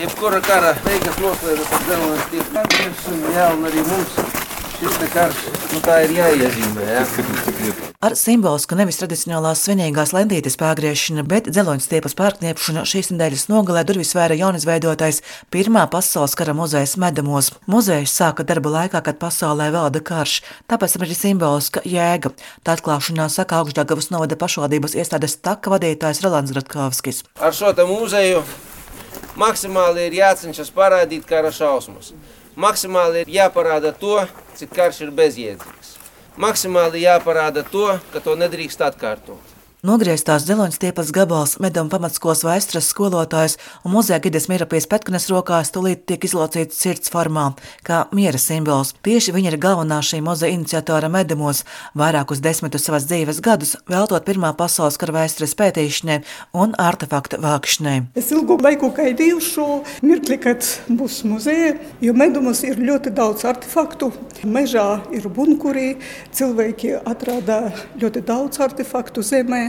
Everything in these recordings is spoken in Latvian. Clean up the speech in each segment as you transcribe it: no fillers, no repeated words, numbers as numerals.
Jebkura kara beigas noslēdzas ar dzelzceļa stiepu atgriešanu, jā, un arī mums šis te karš, tā ir jāiezīmē, jā. Ar simbolisku nevis tradicionālās svinīgās lentītes pārgriešanu, bet dzeloņstiepas pārkniepšanu šīs nedēļas nogalē durvis vēra jaunizveidotais Pirmā pasaules kara muzejs Medamos. Muzejs sāka darbu laikā, kad pasaulē valda karš, tāpēc ir arī simboliska jēga. Tā atklāšanā saka Augšdaugavas novada pašvaldības iestādes taka vadītājs Rolands Gratkovskis. Ar šo te muzeju maksimāli ir jācenšas parādīt kara šausmas. Maksimāli ir jāparāda to, cik karš ir bezjēdzīgs. Maksimāli jāparāda to, ka to nedrīkst atkārtot. Nogrieztās dzeloņstiepas gabals Medama pamatskolas vēstures skolotājs un muzeja gides Mirapijas Petkanes rokās tūlīt tiek izlocīts sirds formā, kā miera simbols. Tieši viņa ir galvenā šī muzeja iniciatora Medamos, vairākus desmitus savas dzīves gadus veltot Pirmā pasaules kara vēstures pētīšanai un artefaktu vākšanai. Es ilgu laiku gaidīju šo mirkli, kad būs muzeja, jo Medamos ir ļoti daudz artefaktu. Mežā ir bunkuri, cilvēki atrada ļoti daudz artefaktu zemē.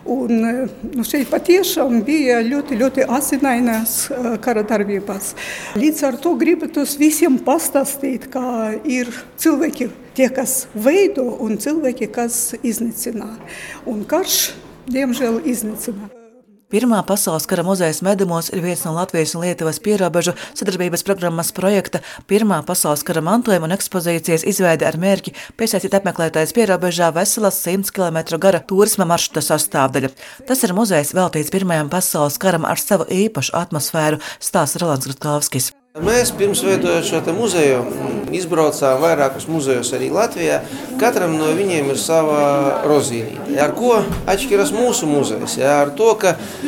Un šeit patiešām bija ļoti asinainās kara darbības. Līdz ar to gribētu visiem pastāstīt, kā ir cilvēki, tie, kas veido, un cilvēki, kas iznīcina. Un karš, diemžēl, iznīcina. Pirmā pasaules kara muzejs Medamos ir viens no Latvijas un Lietuvas pierobežu sadarbības programmas projekta Pirmā pasaules kara mantojuma un ekspozīcijas izveide ar mērķi piesaistīt apmeklētājus pierobežā veselas 100 km gara turisma maršruta sastāvdaļa. Tas ir muzejs veltīts Pirmajam pasaules karam ar savu īpašu atmosfēru, stāsta Rolands Gratkovskis. Mēs pirms veidojot šo te muzeju izbraucām vairākus muzejus arī Latvijā. Katram no viņiem ir sava rozīnīte. Ar ko atšķiras mūsu muzejs? Ar to, ka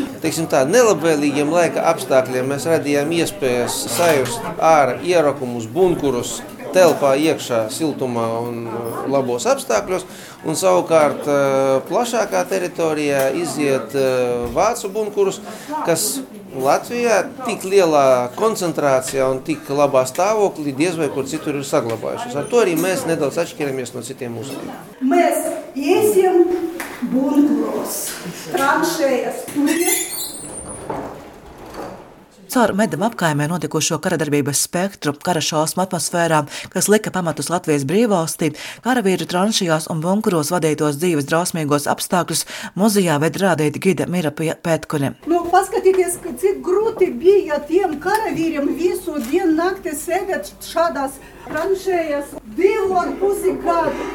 nelabvēlīgiem laika apstākļiem mēs radījām iespējas sajust ārā ierakumus, bunkurus, telpā iekšā siltumā un labos apstākļos, un savukārt plašākā teritorijā iziet vācu bunkurus, kas Latvijā tik lielā koncentrācijā un tik labā stāvoklī diez vai kur citur ir saglabājušies. Ar to arī mēs nedaudz atšķiramies no citiem muzejiem. Mēs iesim bunkuros, tranšējas turies. Caur Medama apkaimē notikušo karadarbības spektru, kara šausmu atmosfērā, kas lika pamatus Latvijas brīvvalstī, karavīru tranšijās un bunkuros vadītos dzīves drausmīgos apstākļus muzejā ved rādīt gide Mirapija Petkune. Paskatieties, cik grūti bija tiem karavīriem visu dienu nakti sēdēt šādās tranšējās 2,5 gadu.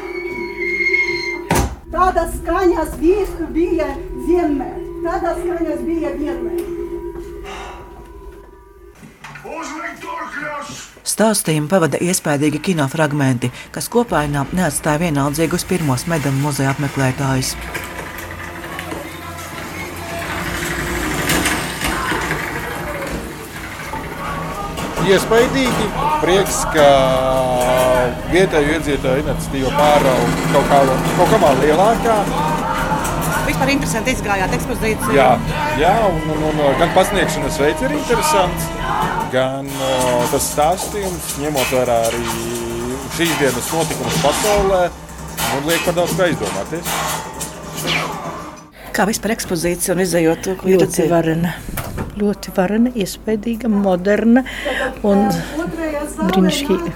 Tādas skaņas visu bija vienmēr. Stāstījumu pavada iespaidīgi kinofragmenti, kas kopainā neatstāja vienaldzīgus pirmos Medama muzeja apmeklētājus. Iespaidīgi, prieks, ka vietēju iedzīvotāju iniciatīva pārauga kaut kā lielākā. Vispār interesanti izgājāt ekspozīciju. Jā, un gan pasniegšanas veids ir interesants, gan tas stāstījums, ņemot vērā arī šīs dienas notikumus pasaulē, un liek par daudz kā izdomāties. Kā vispār ekspozīcija un izejot to, ko Ļoti varena, iespaidīga, moderna un brīnišķīga.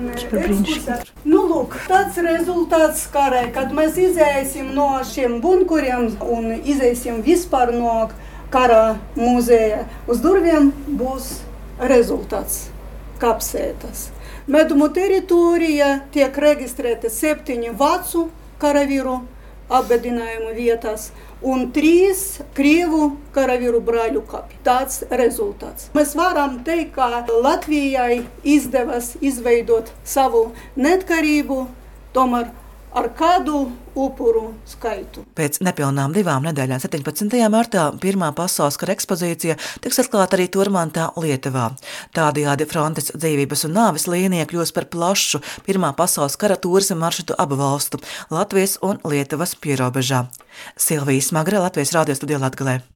Lūk, tāds rezultāts karai, kad mēs izēsim no šiem bunkuriem un izēsim vispār no kara muzeja. Uz durviem būs rezultāts, kapsētas. Medumu teritorija tiek reģistrēta 7 vācu karavīru apbedinājumu vietās un 3 krievu karavīru brāļu kapi. Tāds rezultāts. Mēs varam teikt, ka Latvijai izdevās izveidot savu neatkarību, tomēr ar kādu upuru skaitu. Pēc nepilnām 2 nedēļām 17. martā Pirmā pasaules kara ekspozīcija tiks atklāta arī Turmantā, Lietuvā. Tādējādi frontes dzīvības un nāves līnija kļūs par plašu Pirmā pasaules kara turisma maršrutu abu valstu, Latvijas un Lietuvas pierobežā. Silvija Smagre, Latvijas radio studijā Latgalē.